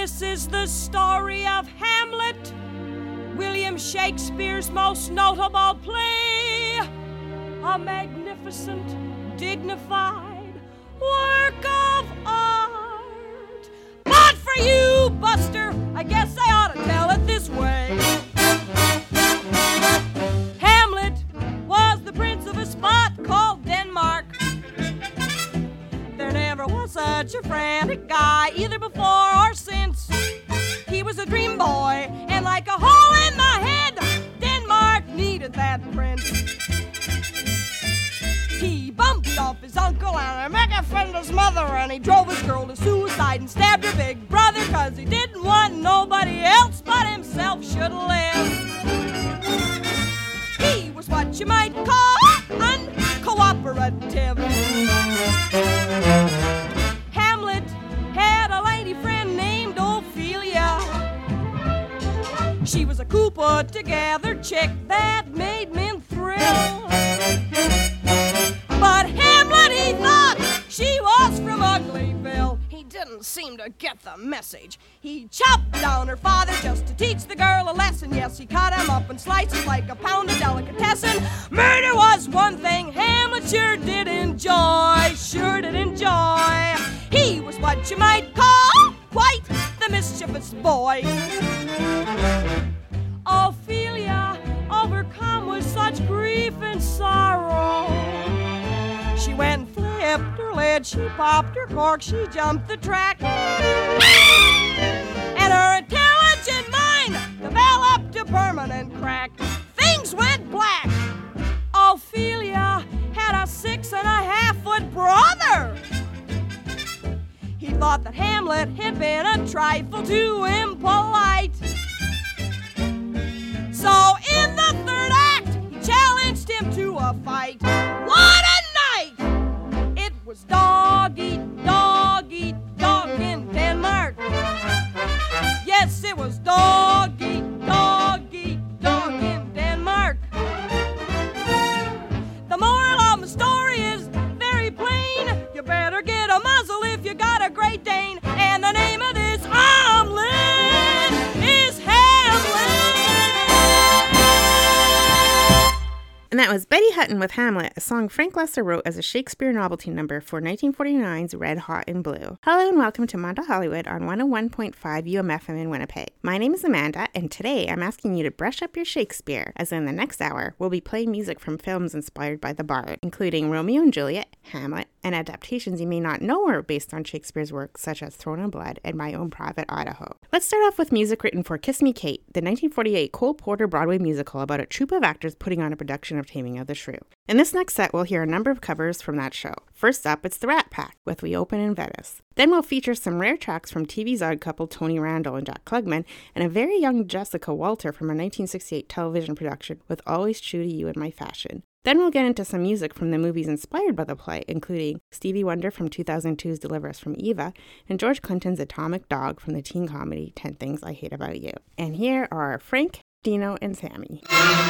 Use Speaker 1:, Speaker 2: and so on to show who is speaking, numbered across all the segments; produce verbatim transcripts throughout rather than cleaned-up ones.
Speaker 1: This is the story of Hamlet, William Shakespeare's most notable play, a magnificent, dignified work of art. But for you, Buster, I guess I ought to tell it this way. Hamlet was the prince of a spot called Denmark. There never was such a frantic guy, either before or since. He was a dream boy, and like a hole in the head, Denmark needed that prince. He bumped off his uncle and a mega friend his mother, and he drove his girl to suicide and stabbed her big brother, cause he didn't want nobody else but himself should live. He was what you might call uncooperative. Hamlet had a lady friend named Ophelia. She was a cool put together chick that made men thrill. But Hamlet, he thought she was from Uglyville. He didn't seem to get the message. He chopped down her father just to teach the girl a lesson. Yes, he cut him up in slices like a pound of delicatessen. Murder was one thing Hamlet sure did enjoy, sure did enjoy. He was what you might call quite the mischievous boy. Ophelia, overcome with such grief and sorrow, she went and flipped her lid, she popped her cork, she jumped the track. And her intelligent mind developed a permanent crack. Things went black. Ophelia had a six and a half foot brother. He thought that Hamlet had been a trifle too impolite. So in the third act, he challenged him to a fight. What a night! It was dog eat, dog eat, dog in Denmark. Yes, it was dog eat, dog eat, dog in Denmark. The moral of the story is very plain. You better get a muzzle if you got a Great Dane. And the name of this omelet is Hamlet.
Speaker 2: And that was Betty Hutton with Hamlet, a song Frank Loesser wrote as a Shakespeare novelty number for nineteen forty-nine's Red Hot in Blue. Hello and welcome to Amanda Hollywood on one oh one point five U M F M in Winnipeg. My name is Amanda, and today I'm asking you to brush up your Shakespeare, as in the next hour, we'll be playing music from films inspired by the Bard, including Romeo and Juliet, Hamlet, and adaptations you may not know are based on Shakespeare's work, such as Throne of Blood and My Own Private Idaho. Let's start off with music written for Kiss Me Kate, the nineteen forty-eight Cole Porter Broadway musical about a troupe of actors putting on a production of Taming of the Shrew. In this next set, we'll hear a number of covers from that show. First up, it's the Rat Pack with We Open in Venice. Then we'll feature some rare tracks from T V's odd couple Tony Randall and Jack Klugman, and a very young Jessica Walter from a nineteen sixty-eight television production with Always True to You in My Fashion. Then we'll get into some music from the movies inspired by the play, including Stevie Wonder from two thousand two's Deliver Us from Eva, and George Clinton's Atomic Dog from the teen comedy ten Things I Hate About You. And here are Frank, Dino, and Sammy.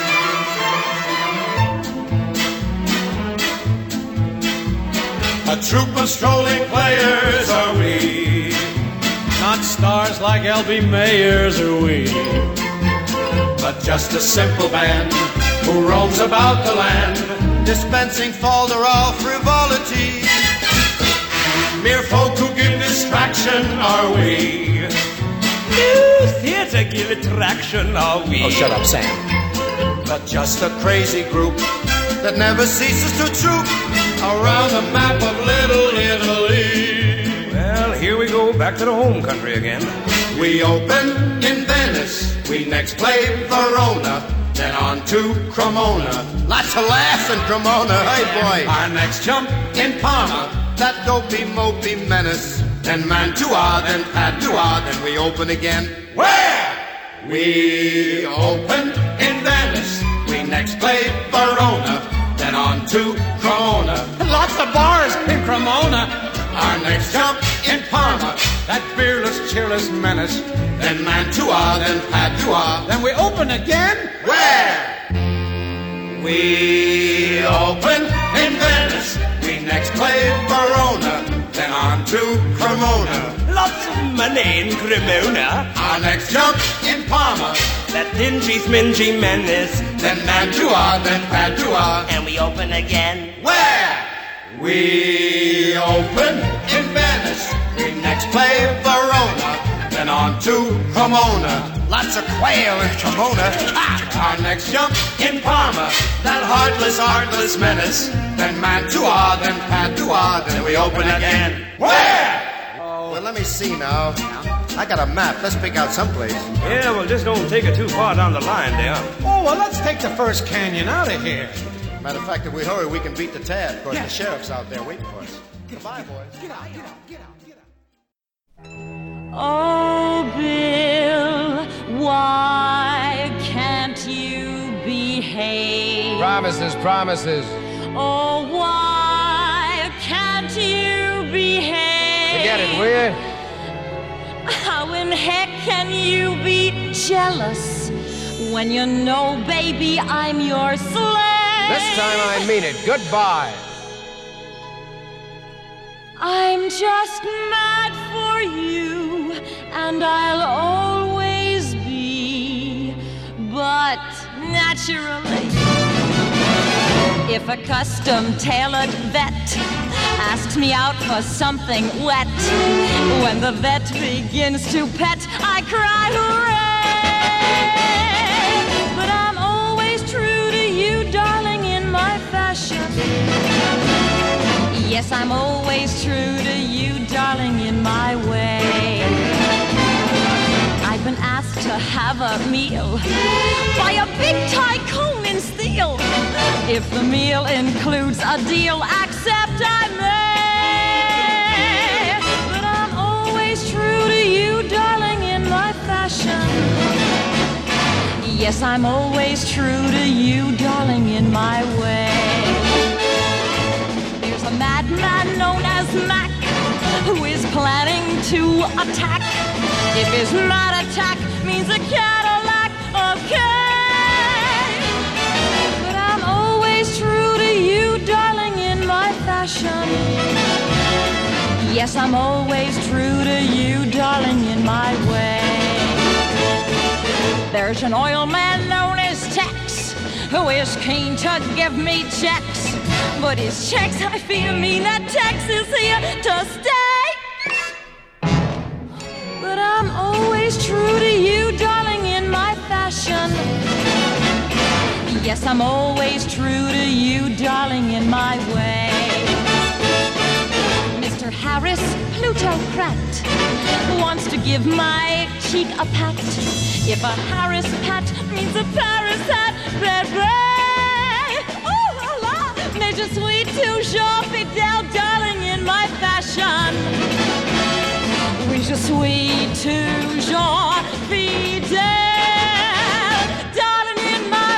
Speaker 3: A troop of strolling players are we, not stars like L B Mayers are we, but just a simple band who roams about the land, dispensing folderol frivolity. Mere folk who give distraction are we. New theatre give attraction are we.
Speaker 4: Oh, shut up, Sam.
Speaker 3: But just a crazy group that never ceases to troop around the map of Little Italy. Well, here we go, back to the home country again. We open in Venice, we next play Verona, then on to Cremona. Lots of laughs in Cremona, hey boy. Our next jump in Parma, that dopey mopey menace. Then Mantua, then Padua, then we open again. Where? We open in Venice, we next play Verona, then on to Cremona. Lots of bars in Cremona. Our next jump in Parma, that fearless, cheerless menace. Then Mantua, then Padua, then we open again. Where? We open in Venice, we next play Verona, then on to Cremona. Lots
Speaker 5: money in Cremona.
Speaker 3: Our next jump in Parma.
Speaker 5: That dingy, smingy menace.
Speaker 3: Then Mantua, then Padua.
Speaker 5: And we open again.
Speaker 3: Where? We open in Venice. We next play Verona. Then on to Cremona. Lots of quail in Cremona. Ah! Our next jump in Parma. That heartless, heartless menace. Then Mantua, then Padua. Then we open again. Where?
Speaker 6: Oh. Well, let me see now. I got a map. Let's pick out someplace.
Speaker 5: Yeah, well, just don't take it too far down the line there.
Speaker 7: Oh, well, let's take the first canyon out of here.
Speaker 6: Matter of fact, if we hurry, we can beat the tab. Of course,
Speaker 7: Yeah.
Speaker 6: the sheriff's out there waiting for us. Goodbye, boys.
Speaker 7: Get out, get out, get out, get out.
Speaker 1: Oh, Bill, why can't you behave?
Speaker 4: Promises, promises.
Speaker 1: Oh, why can't you behave?
Speaker 4: Forget it, will you?
Speaker 1: How in heck can you be jealous when you know, baby, I'm your slave?
Speaker 4: This time I mean it. Goodbye.
Speaker 1: I'm just mad for you, and I'll always be. But naturally, if a custom-tailored vet asks me out for something wet, when the vet begins to pet, I cry hooray! But I'm always true to you, darling, in my fashion. Yes, I'm always true to you, darling, in my way. I've been asked to have a meal by a big tycoon in steel. If the meal includes a deal, accept I may. But I'm always true to you, darling, in my fashion. Yes, I'm always true to you, darling, in my way. There's a madman known as Mac who is planning to attack. If his mad attack means a Cadillac, okay. But I'm always true to you, darling, in my fashion. Yes, I'm always true to you, darling, in my way. There's an oil man known as Tex who is keen to give me checks. But his checks, I fear, mean that Tex is here to stay. But I'm always true to you, darling, in my fashion. Yes, I'm always true to you, darling, in my way. Mister Harris Plutocrat wants to give my cheek a pat. If a Harris pat means a Paris hat, baby. Oh, la la, mais je suis toujours fidèle, darling, in my fashion. Oui, je suis toujours fidèle, darling, in my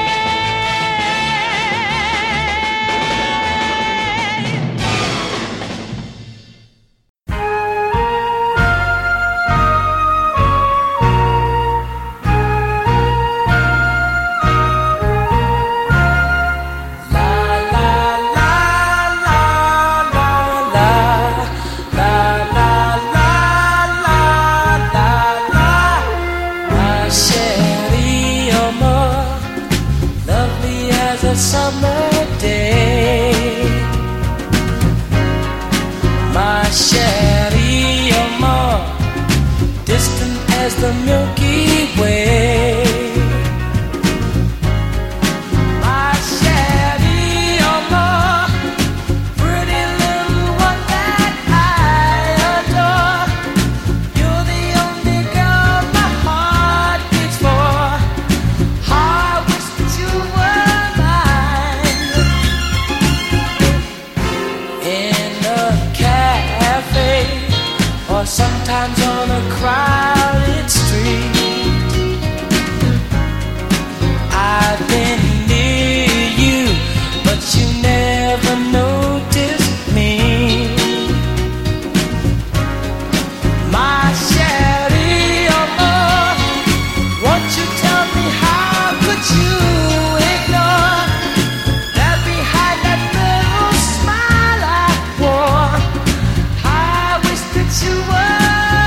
Speaker 8: summer day, my chérie, amor, distant as the Milky Way. My chérie, amor, pretty little one that I adore. You're the only girl my heart beats for. I wish that you were or sometimes on a crowded street. I've been near you, but you never noticed me. My chérie, amor, won't you tell me how could you ignore that behind that little smile I wore? You were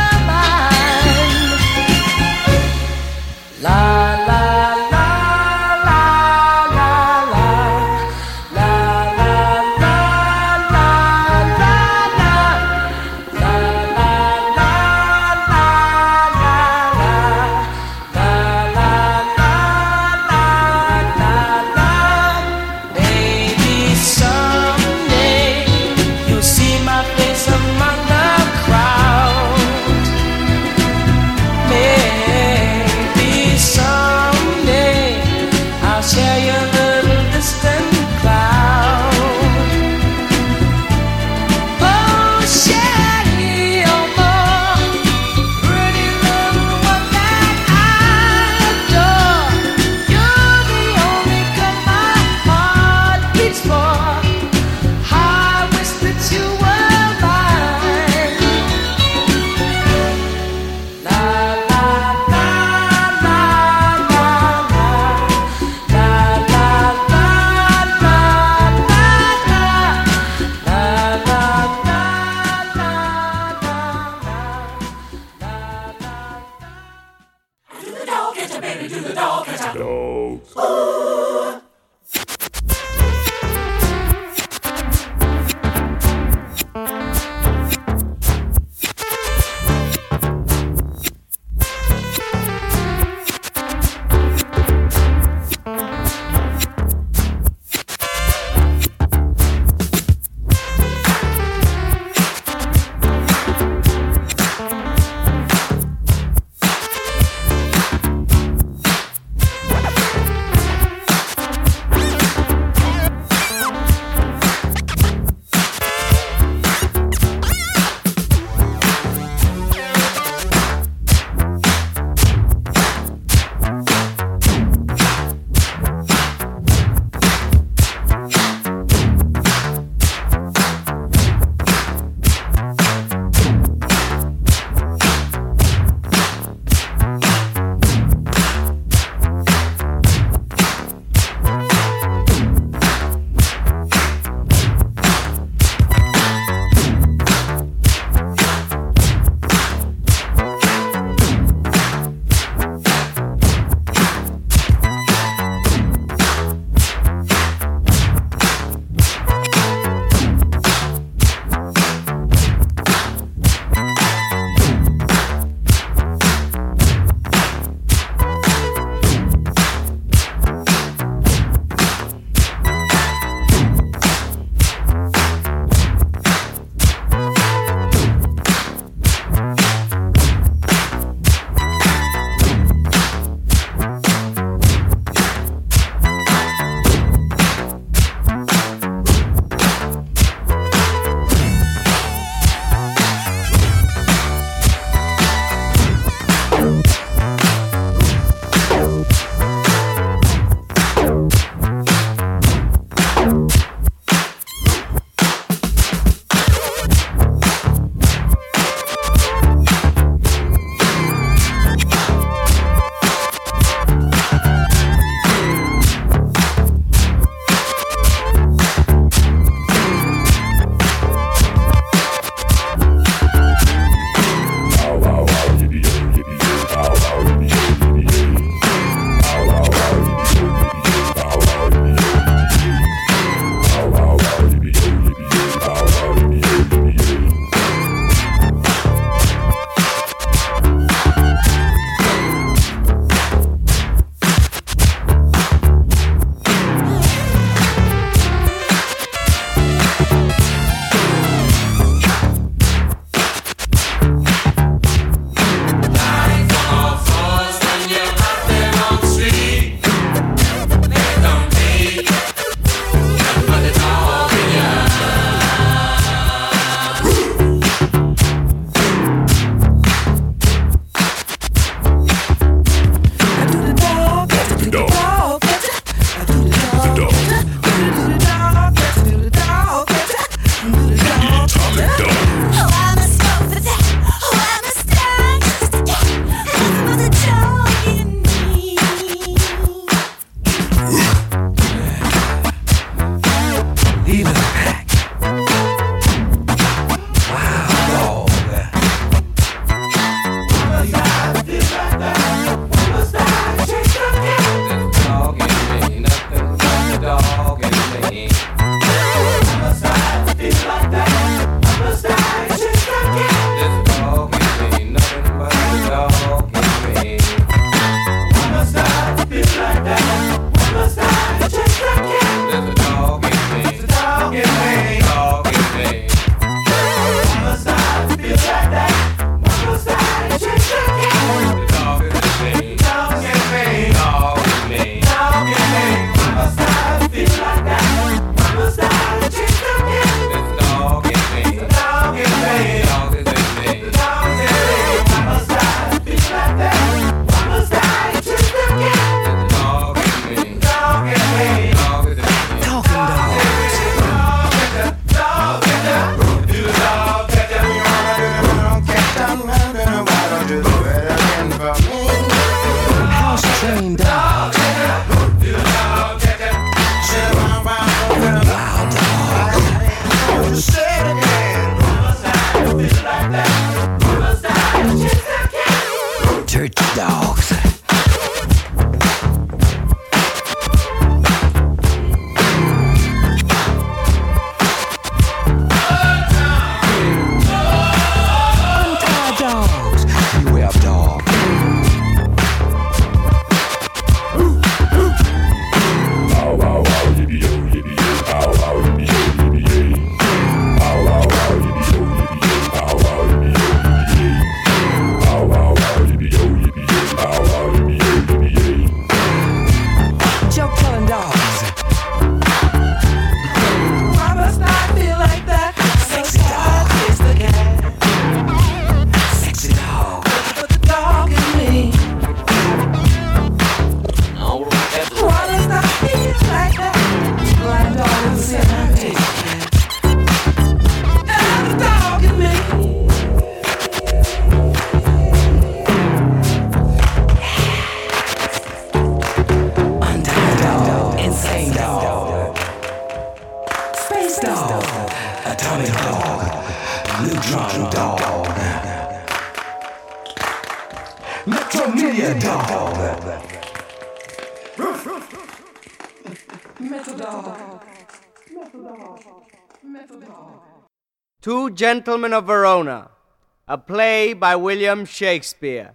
Speaker 9: a Tommy dog, neutron dog, Metro Media dog, Metal dog, Metal dog, Metal dog.
Speaker 10: Two Gentlemen of Verona, a play by William Shakespeare.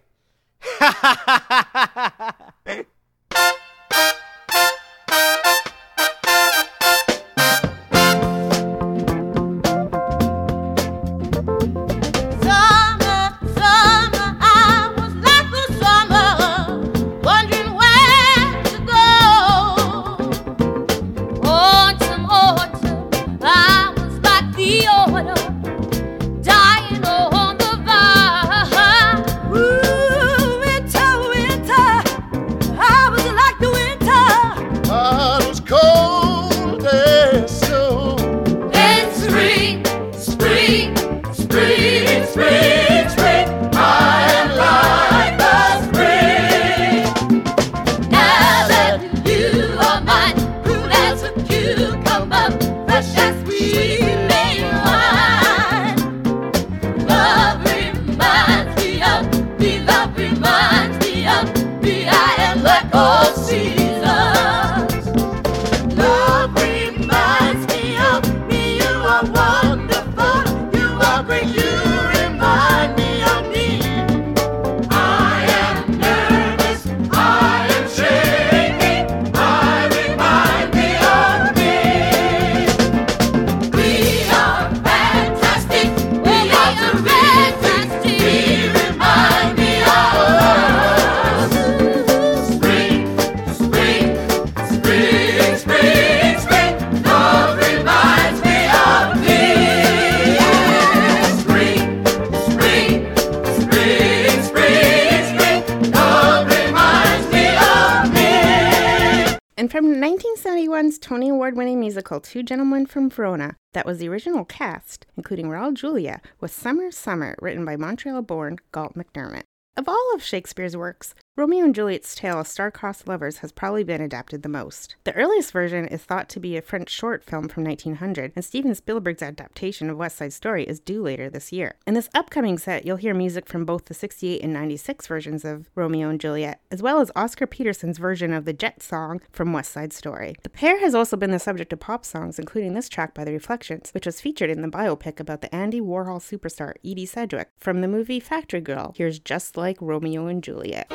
Speaker 2: From nineteen seventy-one's Tony Award-winning musical Two Gentlemen from Verona, that was the original cast, including Raul Julia, was Summer, Summer, written by Montreal-born Galt MacDermot. Of all of Shakespeare's works, Romeo and Juliet's tale of star-crossed lovers has probably been adapted the most. The earliest version is thought to be a French short film from nineteen hundred, and Steven Spielberg's adaptation of West Side Story is due later this year. In this upcoming set, you'll hear music from both the sixty-eight and ninety-six versions of Romeo and Juliet, as well as Oscar Peterson's version of the Jet song from West Side Story. The pair has also been the subject of pop songs, including this track by The Reflections, which was featured in the biopic about the Andy Warhol superstar Edie Sedgwick from the movie Factory Girl. Here's Just Like Romeo and Juliet.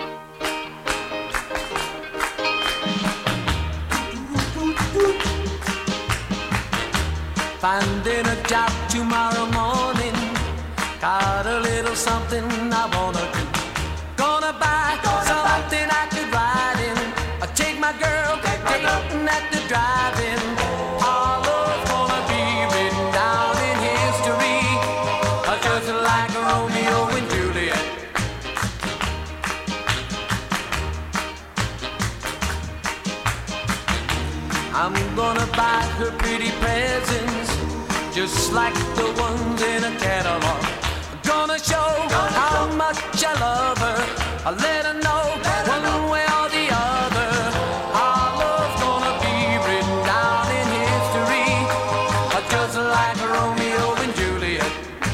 Speaker 8: Finding a job tomorrow morning, got a little something I wanna do. Gonna buy Gonna something buy. I could ride in. I take my girl dating at the drive-in. Our love's gonna be written down in history, just like Romeo and Juliet. I'm gonna buy her pretty presents, just like the ones in a catalog. I'm gonna show gonna how show. much I love her. I'll let her know let one her know. way or the other. Our love's gonna be written down in history, just like Romeo and Juliet.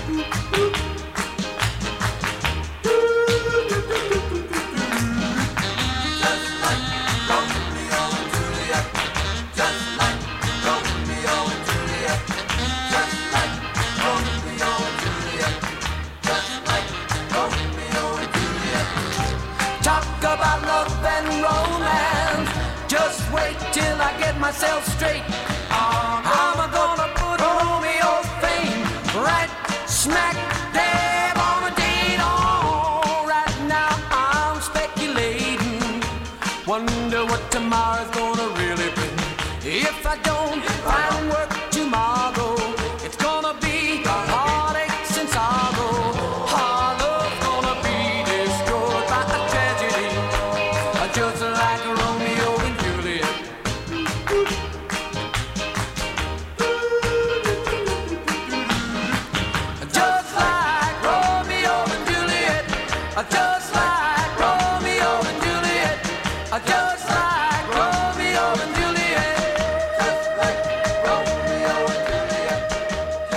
Speaker 8: Just like Romeo and Juliet. Just like Romeo and Juliet. Just like Romeo and Juliet. Just like Romeo and Juliet. Talk about love and romance. Just wait till I get myself straight. I'm gonna put Romeo's fame right smack dab on a date. Oh, right now I'm speculating. Wonder what tomorrow's gonna really bring. If I don't find work tomorrow, it's gonna be heartaches and sorrow. Our love's gonna be destroyed by a tragedy, just like Romeo and Juliet. Just like Romeo and Juliet. Just like Romeo and Juliet. Just like Romeo and Juliet. Just like Romeo and Juliet.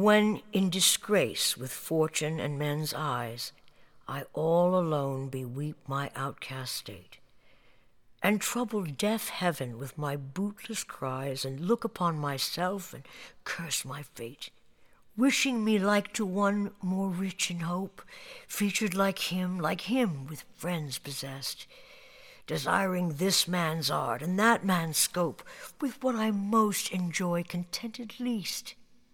Speaker 11: when in disgrace with fortune and men's eyes, I all alone beweep my outcast state, and trouble deaf heaven with my bootless cries, and look upon myself and curse my fate, wishing me like to one more rich in hope, featured like him, like him with friends possessed, desiring this man's art and that man's scope, with what I most enjoy contented least.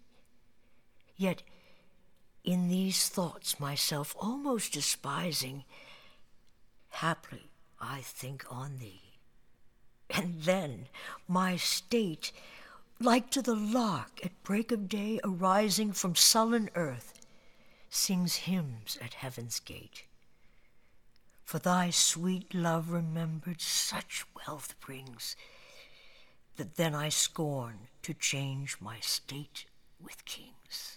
Speaker 11: Yet in these thoughts myself almost despising, haply I think on thee. And then my state, like to the lark at break of day arising from sullen earth, sings hymns at heaven's gate. For thy sweet love remembered such wealth brings, that then I scorn to change my state with kings.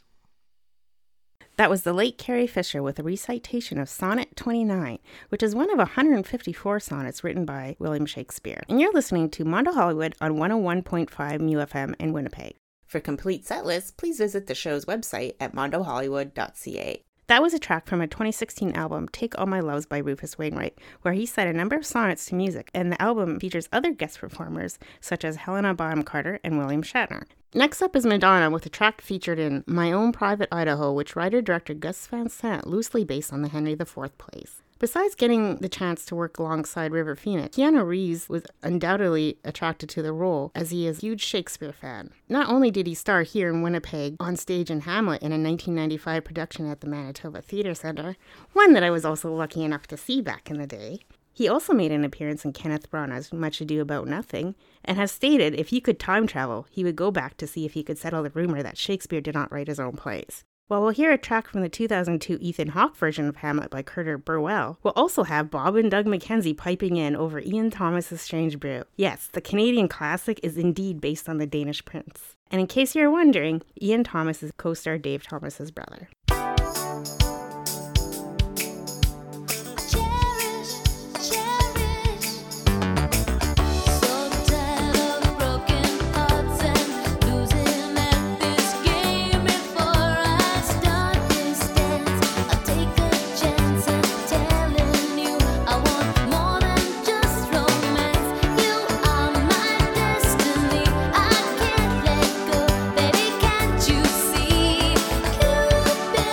Speaker 2: That was the late Carrie Fisher with a recitation of Sonnet twenty-nine, which is one of one hundred fifty-four sonnets written by William Shakespeare. And you're listening to Mondo Hollywood on one oh one point five M U F M in Winnipeg. For complete set lists, please visit the show's website at mondo hollywood dot c a. That was a track from a twenty sixteen album, Take All My Loves by Rufus Wainwright, where he set a number of sonnets to music, and the album features other guest performers such as Helena Bonham Carter and William Shatner. Next up is Madonna with a track featured in My Own Private Idaho, which writer-director Gus Van Sant loosely based on the Henry the Fourth plays. Besides getting the chance to work alongside River Phoenix, Keanu Reeves was undoubtedly attracted to the role, as he is a huge Shakespeare fan. Not only did he star here in Winnipeg on stage in Hamlet in a nineteen ninety-five production at the Manitoba Theatre Centre, one that I was also lucky enough to see back in the day, he also made an appearance in Kenneth Branagh's Much Ado About Nothing, and has stated if he could time travel, he would go back to see if he could settle the rumor that Shakespeare did not write his own plays. While we'll hear a track from the two thousand two Ethan Hawke version of Hamlet by Curtis Burwell, we'll also have Bob and Doug McKenzie piping in over Ian Thomas's Strange Brew. Yes, the Canadian classic is indeed based on the Danish prince. And in case you're wondering, Ian Thomas is co-star Dave Thomas's brother.
Speaker 12: Baby, can't you see? Cupid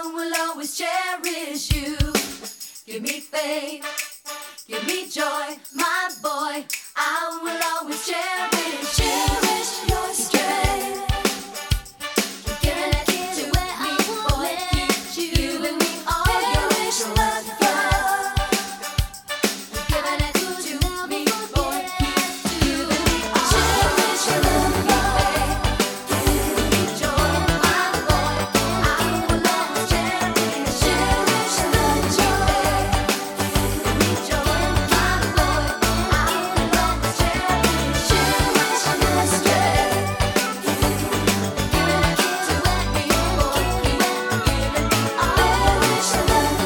Speaker 8: I will always cherish you. Give me faith, give me joy, my boy. I will always cherish, cherish your strength. Giving it to me, boy, keep giving me all your trust. Giving it to me, boy, keep giving me all your trust. Give me joy, my boy. I will always cherish, cherish the joy. Give me joy, my boy. I will always cherish, cherish the strength. Giving it to me, boy, keep giving me all your trust. Giving it to me, boy, keep giving me all your trust.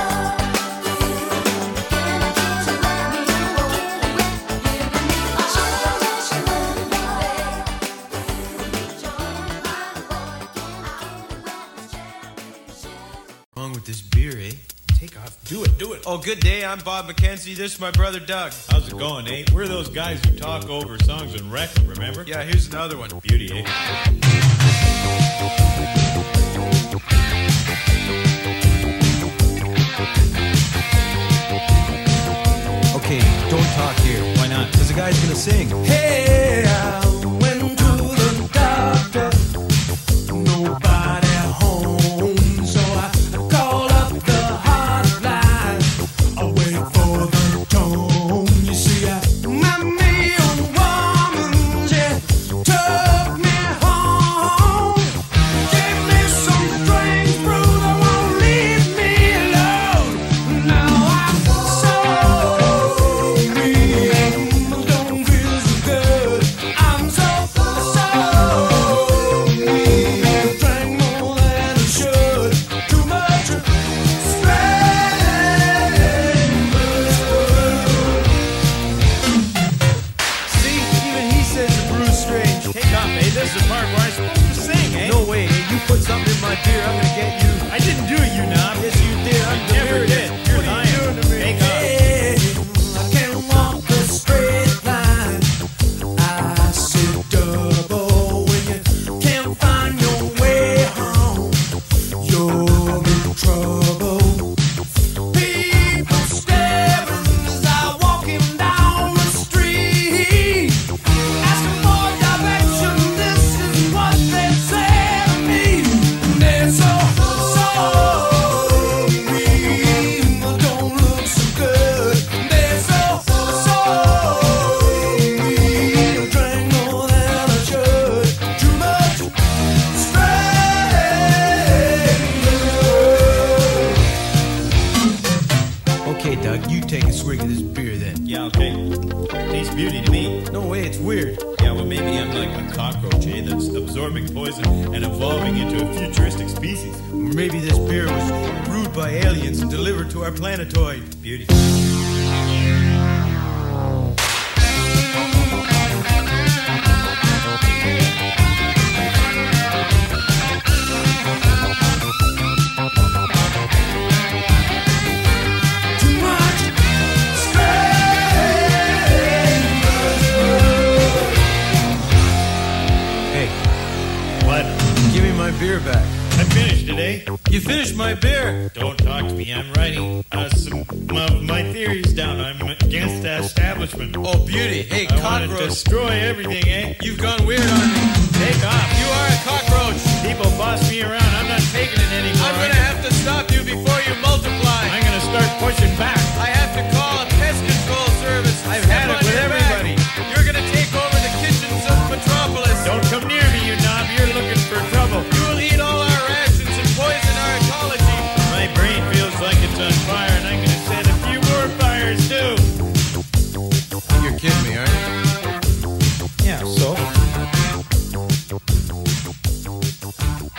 Speaker 12: Wrong with this beer, eh? Take off. Do it, do it.
Speaker 13: Oh, good day. I'm Bob McKenzie. This is my brother Doug.
Speaker 12: How's it going, eh? We're those guys who talk over songs and wreck them, remember?
Speaker 13: Yeah, here's another one.
Speaker 12: Beauty, eh?
Speaker 13: Okay, don't talk here. Why not? Because the guy's gonna sing.
Speaker 3: Hey, I went to the doctor. Nobody home, so I called up the hotline. I wait for the tone. You see, I met me a woman. She took me home, gave me some strange brew that won't leave me alone. Now I'm so weak, don't feel so good. I'm so so weak, drank more than I should. Too much
Speaker 13: See, even he says the brew's strange.
Speaker 12: Take off, eh? This is the part where I'm supposed to sing, eh?
Speaker 13: No way. You put something in my beer, I'm gonna get you.
Speaker 12: I didn't do it, you knob.
Speaker 13: Yes, you did. I'm
Speaker 12: I never did. You're
Speaker 13: What are
Speaker 12: lying.
Speaker 13: you doing to me?
Speaker 12: Take off.
Speaker 3: I can't walk a straight line. I sit double when you can't find your way home. You're in trouble. People staring as I walk him down the street, asking for direction. This is what they say to me. They're so so mean. Don't look so good. They're so so mean. Drank more than I should. Too much strength.
Speaker 13: Okay, Doug, you take a swig of this beer then.
Speaker 12: Yeah, okay. Tastes beauty to me.
Speaker 13: No way, it's weird.
Speaker 12: Yeah, well, maybe I'm like a cockroach, eh? That's absorbing poison and evolving into a futuristic species.
Speaker 13: Or maybe this beer was brewed by aliens and delivered to our planetoid.
Speaker 12: Beauty.
Speaker 3: Too much
Speaker 13: Hey,
Speaker 12: What?
Speaker 13: give me my beer back.
Speaker 12: I finished it, eh?
Speaker 13: You finished my beer.
Speaker 12: Don't talk to me. I'm writing uh, some of my theories down. I'm against the establishment.
Speaker 13: Oh, beauty. Hey,
Speaker 12: I want to
Speaker 13: cockroach.
Speaker 12: destroy everything, eh?
Speaker 13: You've gone weird on me.
Speaker 12: Take off.
Speaker 13: You are a cockroach.
Speaker 12: People boss me around. I'm not taking it anymore.
Speaker 13: I'm gonna have to stop you before you multiply.
Speaker 12: I'm gonna start pushing back.
Speaker 13: I have to call a pest control service.
Speaker 12: I've
Speaker 13: Step
Speaker 12: had it
Speaker 13: on
Speaker 12: with
Speaker 13: your
Speaker 12: everybody.
Speaker 13: back. You're gonna take over the kitchens of Metropolis.
Speaker 12: Don't come near me, you knob. You're looking for trouble.
Speaker 13: You will eat all our rations and poison our ecology.
Speaker 12: My brain feels like it's on fire, and I'm gonna set a few more fires too.
Speaker 13: You're kidding me, aren't you?
Speaker 12: Yeah, so?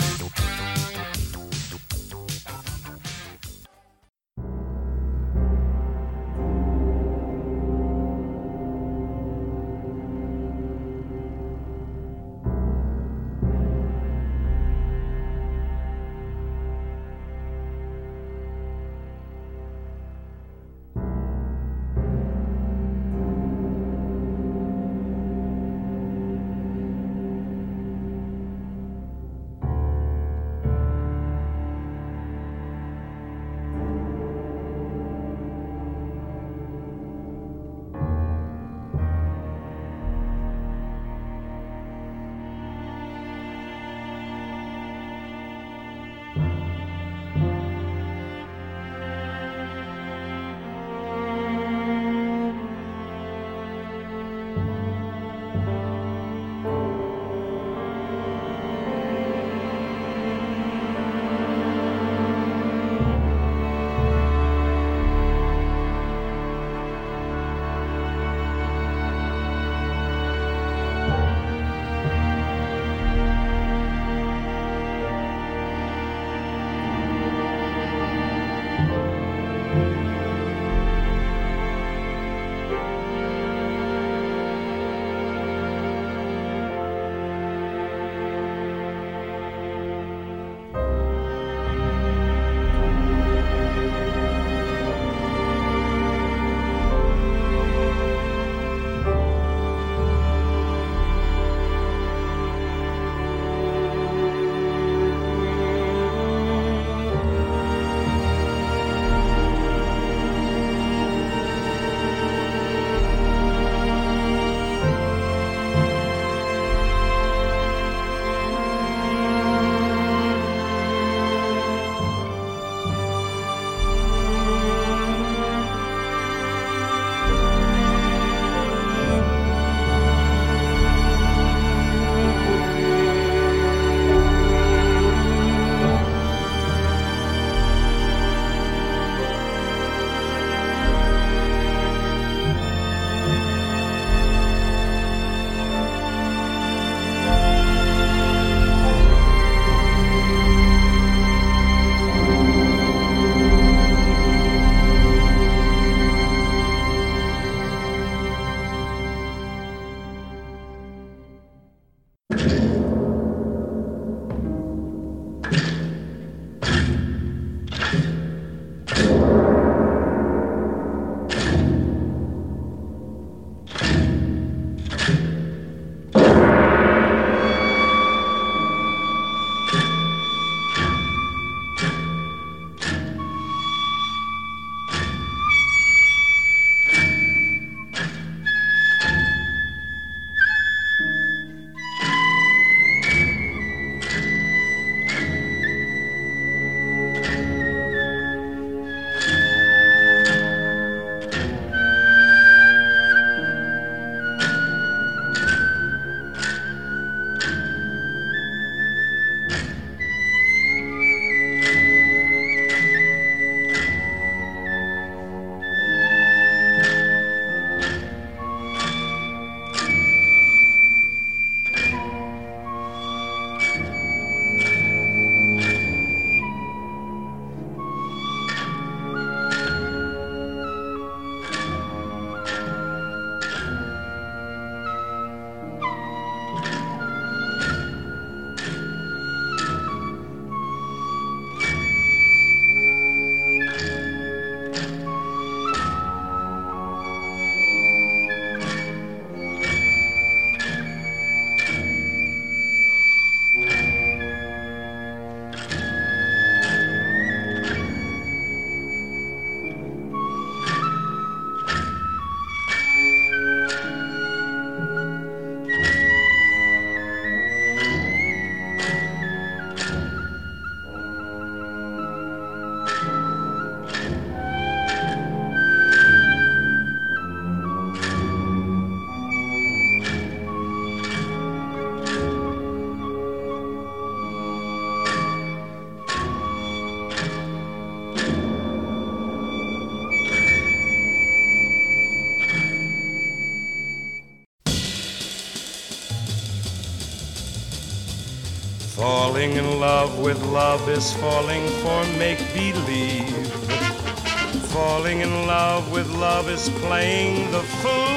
Speaker 3: Falling in love with love is falling for make-believe. Falling in love with love is playing the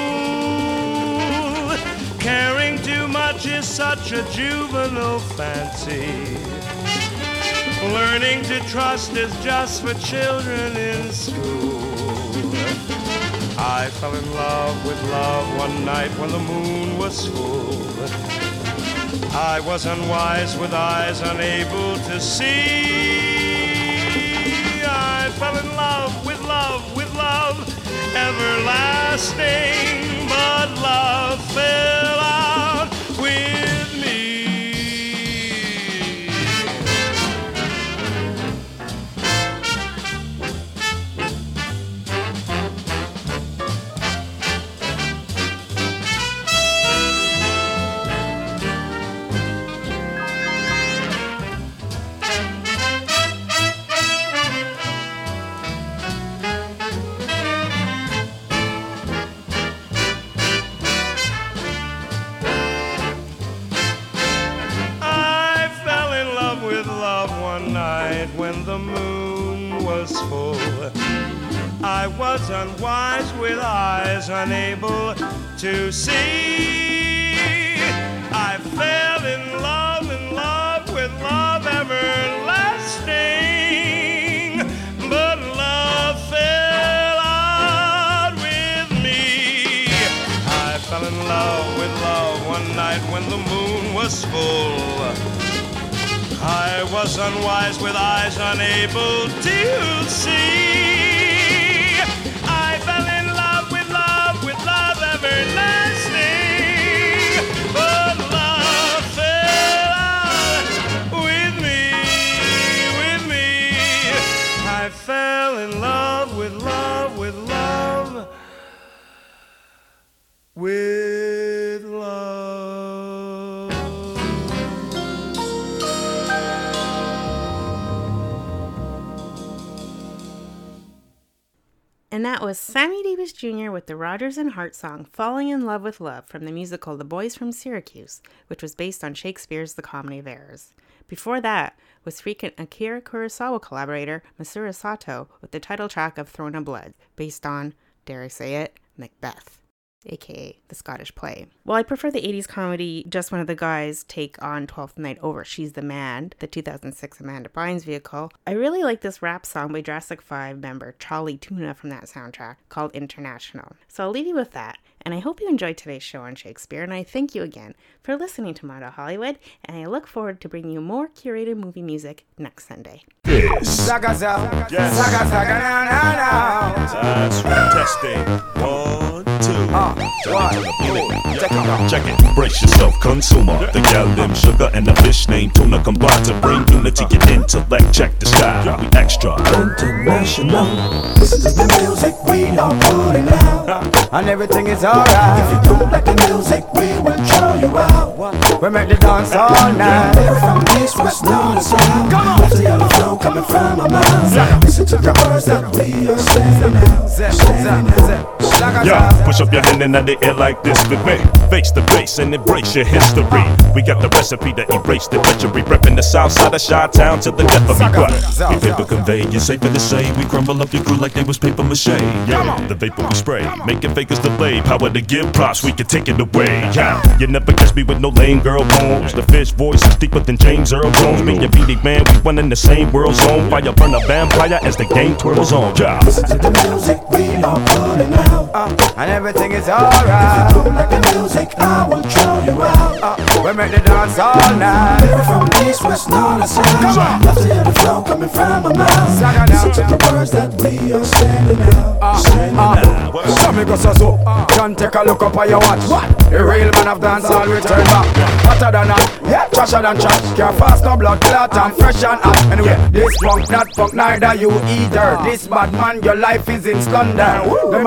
Speaker 3: fool. Caring too much is such a juvenile fancy. Learning to trust is just for children in school. I fell in love with love one night when the moon was full. I was unwise with eyes unable to see. I fell in love with love, with love everlasting, but love fell out with me. When the moon was full, I was unwise with eyes unable to see. I fell in love, in love with love everlasting, but love fell out with me. I fell in love with love one night when the moon was full. I was unwise with eyes unable to see. I fell in love with love, with love everlasting, but love fell out with me, with me. I fell in love with love, with love, with love.
Speaker 2: And that was Sammy Davis Junior with the Rodgers and Hart song Falling in Love with Love from the musical The Boys from Syracuse, which was based on Shakespeare's The Comedy of Errors. Before that was frequent Akira Kurosawa collaborator Masaru Sato with the title track of Throne of Blood, based on, dare I say it, Macbeth, aka the Scottish play. While I prefer the eighties comedy Just One of the Guys take on twelfth Night over She's the Man, the two thousand six Amanda Bynes vehicle, I really like this rap song by Jurassic five member Charlie Tuna from that soundtrack called International. So I'll leave you with that, and I hope you enjoyed today's show on Shakespeare, and I thank you again for listening to Model Hollywood, and I look forward to bringing you more curated movie music next Sunday.
Speaker 12: Yes.
Speaker 8: Saga, saga,
Speaker 12: Yes.
Speaker 8: saga, saga, na, na, na.
Speaker 12: That's right. Testing. One, two.
Speaker 8: Uh, one, two. Check it out.
Speaker 12: Check it. Brace yourself, consumer. The gal named Sugar and the fish named Tuna combine to bring unity and intellect. Check the style. We extra.
Speaker 8: International. This is the music we are putting out. And everything is alright. If you don't like the music, we will show you out. We make the dance all night. From east, west, north, and south. Come on. Left to yellow flow coming from our mouth. Listen to the words that we are saying now. Saying now.
Speaker 12: Yeah, push up your hand in the air like this with me. Face the bass and embrace your history. We got the recipe to erase the treachery. Reppin' the south side of Chi-Town till the death of me. What? We paper convey, it's safer to say. We crumble up your crew like they was paper mache. Yeah, the vapor we spray, making fakers delay. Power to give props, we can take it away. Yeah, you never catch me with no lame girl bones. The fish voice is deeper than James Earl Jones. Me and Beanie Man, we one in the same world zone. Fire burn a vampire as the game twirls on. Yeah.
Speaker 8: Listen to the music we are putting out. Uh, and everything is alright. If you don't like the music, I will show you out. Uh, we make the dance all night. From east, west, north, and south. Left to hear the flow coming from my mouth. Listen to the words that we are sending out. Uh, sending uh, out. Some me go so so. Can take a look up on your watch. What? The real man of dance all return back. Hotter than hot, yeah, trasher than trash. Can't fast no blood clot and fresh and hot. Anyway, this funk not funk neither you either. This bad man, your life is in splendor. The man lyrics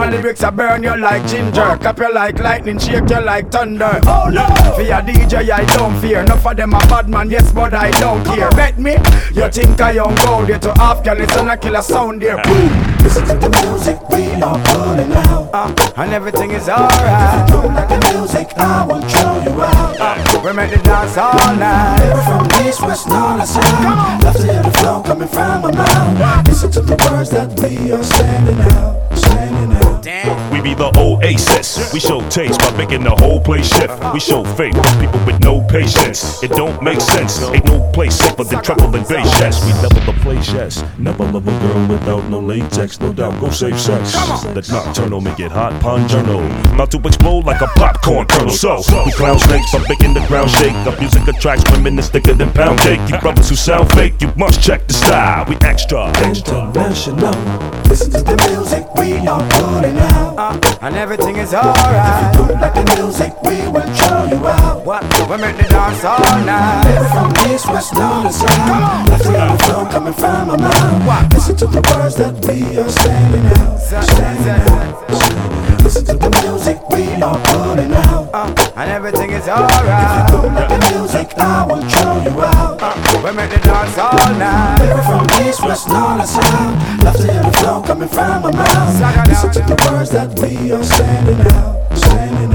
Speaker 14: I burn you like ginger, cap you like lightning, shake you like thunder. Oh no! For your D J I don't fear, enough of them a bad man, yes but I don't care. Bet me, you think I young gold, you to Afghanistan I kill a sound there.
Speaker 8: Listen to the music we are putting out,
Speaker 14: uh, and everything is alright.
Speaker 8: If you don't like the music, I will show you out.
Speaker 14: uh, We make the dance all night.
Speaker 8: Live from east, west, north, and south. Love to hear the flow coming from my mouth. Listen to the words that we are sending out, sending out.
Speaker 12: We be the Oasis. We show taste by making the whole place shift. We show faith for people with no patience. It don't make sense. Ain't no place safer than treble and bass. Yes, we level the place. Yes, never love a girl without no latex. No doubt, go save sex. That nocturnal make it hot. Pun journal, about to explode like a popcorn kernel. So we clown snakes by making the ground shake. Our music attracts women that's thicker than pound cake. You brothers who sound fake, you must check the style. We extra
Speaker 8: international. Listen to the music we are putting out,
Speaker 14: uh, and everything is alright.
Speaker 8: If you don't like the music, we will show you out.
Speaker 14: What? We make the dance all night.
Speaker 8: Live from east, west, north, and south. Love to hear the flow coming from my mouth. Listen to the words that we are sending out, sending out. Listen to the music we are putting out,
Speaker 14: uh, and everything is alright.
Speaker 8: If you don't like the music, I will show you out.
Speaker 14: uh, We make the dance all night.
Speaker 8: Live from east, west, north, and south. Love to hear the flow coming from my mouth. Listen to the words that we are sending out, sending out.